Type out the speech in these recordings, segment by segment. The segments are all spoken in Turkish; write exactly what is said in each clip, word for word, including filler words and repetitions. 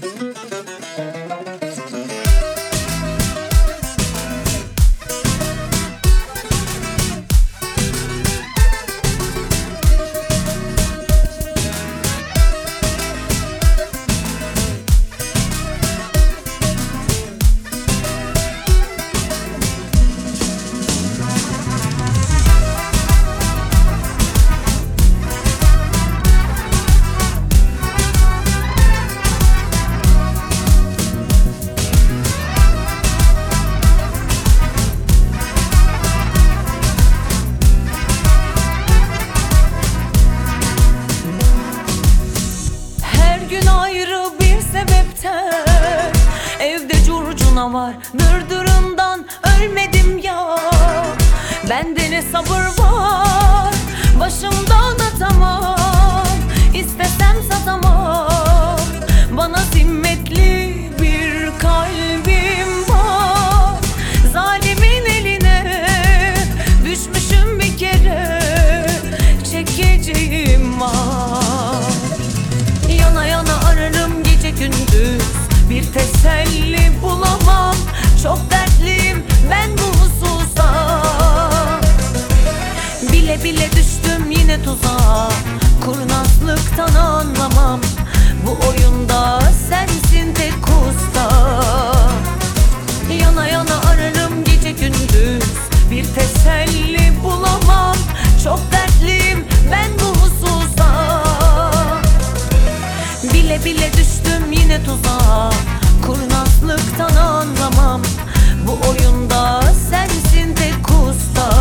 Evde curcuna var, dırdırından ölmedim ya. Bende ne sabır var, başımda anlatamam. İstesem satamam, bana zimmetli bir kalbim var. Zalimin eline düşmüşüm bir kere, çekeceğim var. Yana yana ararım gece gündüz, bir teselli bulamam. Çok dertliyim ben bu hususa. Bile bile düştüm yine tuzağa, kurnazlıktan anlamam. Bu oyunda sensin tek usta. Yana yana ararım gece gündüz, bir teselli bulamam. Çok dertliyim ben bu hususa. Bile bile düştüm yine tuzağa, kurnazlıktan anlamam. Bu oyunda sensin tek usta.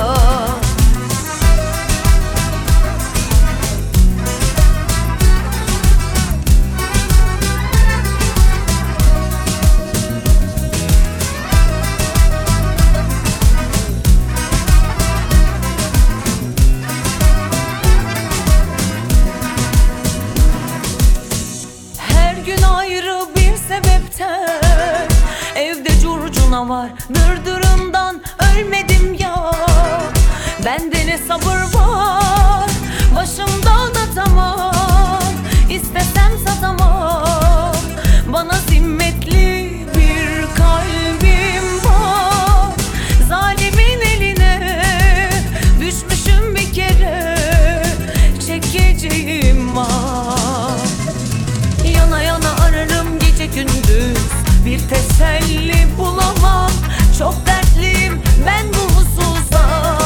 Her gün ayrı bir sebepten evde curcuna var, dırdırından ölmedim ya. Bende ne sabır var, başımda anlatamam. İstesem satamam, bana zimmetli bir kalbim var. Zalimin eline düşmüşüm bir kere, çekeceğim var. Yana yana ararım gece gündüz, bir teselli bulamam. Çok dertliyim ben bu hususa.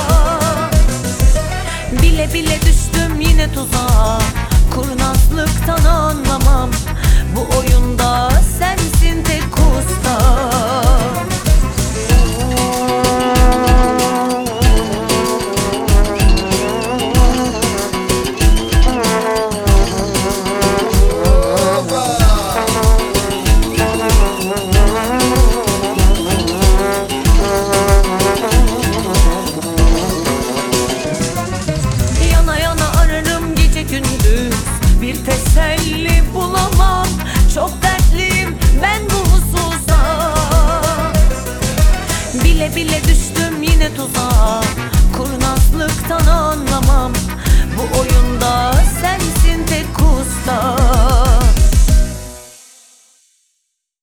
Bile bile düştüm yine tuzağa, kurnazlıktan anlamam. Bu oyunda sensin tek usta. Bir teselli bulamam. Çok dertliyim ben bu hususa. Bile bile düştüm yine tuzağa, kurnazlıktan anlamam. Bu oyunda sensin tek usta.